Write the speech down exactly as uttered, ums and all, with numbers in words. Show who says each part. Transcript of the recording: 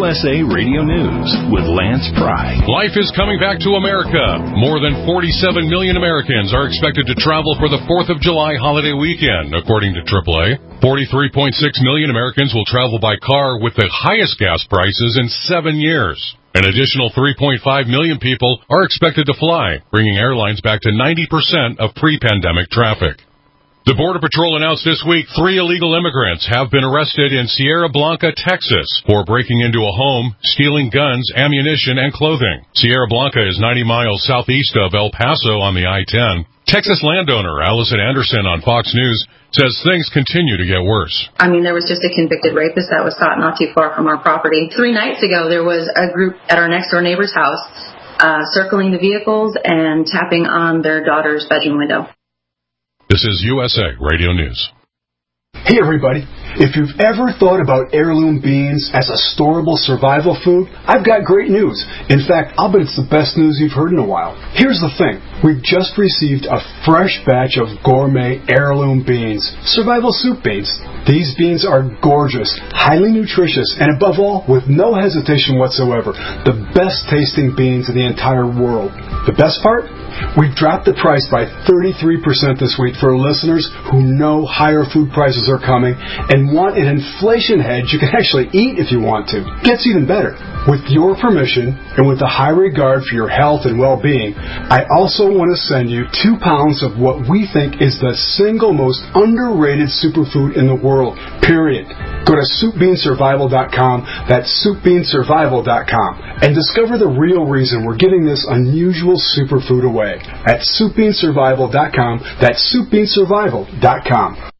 Speaker 1: S A Radio News with Lance Pry.
Speaker 2: Life is coming back to America. More than forty-seven million Americans are expected to travel for the fourth of July holiday weekend, according to triple A. forty-three point six million Americans will travel by car with the highest gas prices in seven years. An additional three point five million people are expected to fly, bringing airlines back to ninety percent of pre-pandemic traffic. The Border Patrol announced this week three illegal immigrants have been arrested in Sierra Blanca, Texas, for breaking into a home, stealing guns, ammunition, and clothing. Sierra Blanca is ninety miles southeast of El Paso on the I ten. Texas landowner Allison Anderson on Fox News says things continue to get worse.
Speaker 3: I mean, there was just a convicted rapist that was caught not too far from our property. Three nights ago, there was a group at our next-door neighbor's house uh, circling the vehicles and tapping on their daughter's bedroom window.
Speaker 2: This is U S A Radio News.
Speaker 4: Hey everybody, if you've ever thought about heirloom beans as a storable survival food, I've got great news. In fact, I'll bet it's the best news you've heard in a while. Here's the thing. We've just received a fresh batch of gourmet heirloom beans, survival soup beans. These beans are gorgeous, highly nutritious, and above all, with no hesitation whatsoever, the best tasting beans in the entire world. The best part? We've dropped the price by thirty-three percent this week for listeners who know higher food prices are coming and want an inflation hedge you can actually eat if you want to. Gets even better. With your permission and with a high regard for your health and well-being, I also want to send you two pounds of what we think is the single most underrated superfood in the world, period. Go to soup bean survival dot com, that's soup bean survival dot com, and discover the real reason we're giving this unusual superfood away at soup bean survival dot com, that's soup bean survival dot com.